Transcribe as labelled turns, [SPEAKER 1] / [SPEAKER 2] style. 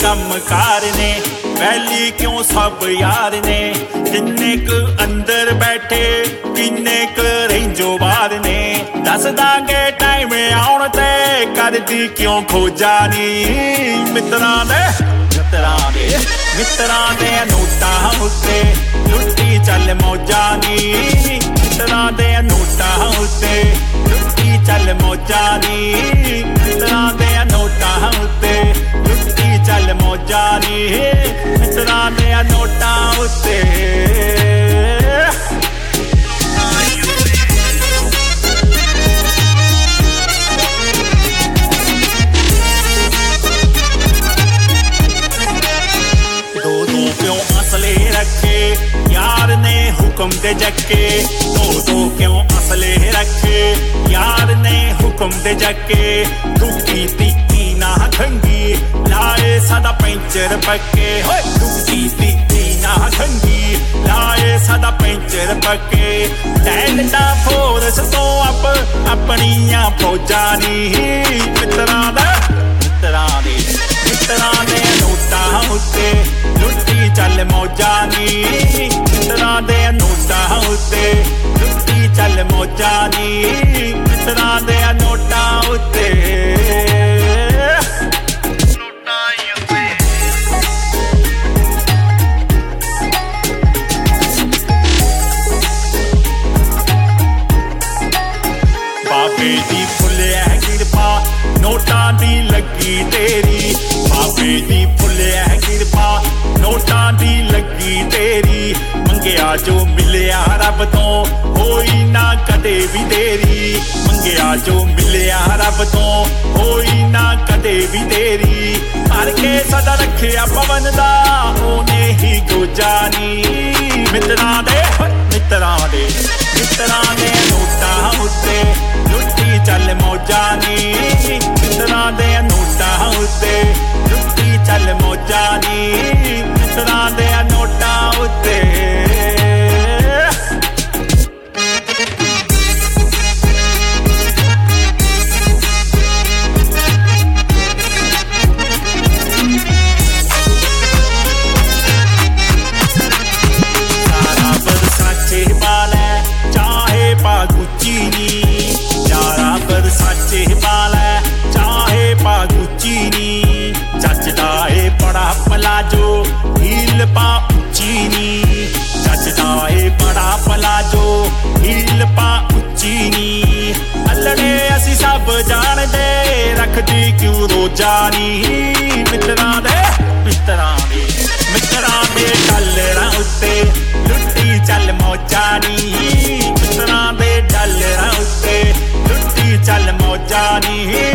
[SPEAKER 1] ਕੰਮਕਾਰ ਨੇ ਵੈਲੀ ਕਿਉਂ ਸਭ ਯਾਰ ਨੇ ਕਿੰਨੇ ਕੁ ਅੰਦਰ ਬੈਠੇ ਕਿੰਨੇ ਕੁ ਰਹਿੰਜੋ ਬਾਹਰ ਨੇ ਦੱਸ ਦਾਂਗੇ ਟਾਈਮ ਆਉਣ ਤੇ ਕਰਦੀ ਕਿਉਂ ਖੋਜਾ ਨੀ ਮਿੱਤਰਾਂ ਦੇ ਨੋਟਾਂ ਉੱਤੇ ਲੁੱਟੀ ਚੱਲ ਮੌਜਾਂ ਨੀ ਮਿੱਤਰਾਂ ਦੇ ਨੋਟਾਂ ਉੱਤੇ ਲੁੱਟੀ ਚੱਲ ਮੌਜਾਂ ਨੀ ਮਿੱਤਰਾਂ ਦੇ ਨੋਟਾਂ ਉੱਤੇ ਲੁੱਟੀ ਚੱਲ ਮੌਜਾਂ ਨੀ ਮਿੱਤਰਾਂ ਦੇ ਨੋਟਾਂ ਉੱਤੇ क्यों असले रखे यार ने हुक्म दे जके दो क्यों असले रखे यार ने हुक्म दे जके दुखी तिक्की ना खंगी लाए सदा पैंचर पक्के दुखी तिक्की ना खंगी लाए सदा पैंचर पक्के टैंडा फोर्स तो अपनियां फौजा नी मित्तरां दे नोटां उत्ते लुट्टी चल मौजां नी मित्तरां दे नोटां उत्ते लुट्टी चल मौजां नी मित्तरां दे नोटां उत्ते बाबे दी फुल्ले किरपा नोटां दी लगी तेरी बाबे दी फुल्ले किरपा नोटां दी लगी तेरी मंगिया जो मिलिया रब तो होई ना कदे भी देरी मंगिया जो मिलिया रब तो होई ना कदे भी देरी हर के सदा रखिया पवन दा ओने ही गोजा नी मित्तरां दे नोटां उत्ते लुट्टी चल मौजां नी मित्तरां दे नोटां उत्ते लुट्टी चल मौजां नी मित्तरां दे नोटां उत्ते पलाजो हील पा उच्ची नी जचदा ए बड़ा पलाजो हील पा उच्ची नी अल्लड़े असी सब जानदे रखदी क्यों रोजा नी मित्तरां दे डल्लरां उत्ते लुट्टी चल मौजां नी मित्तरां दे डल्लरां उत्ते लुट्टी चल मौजां नी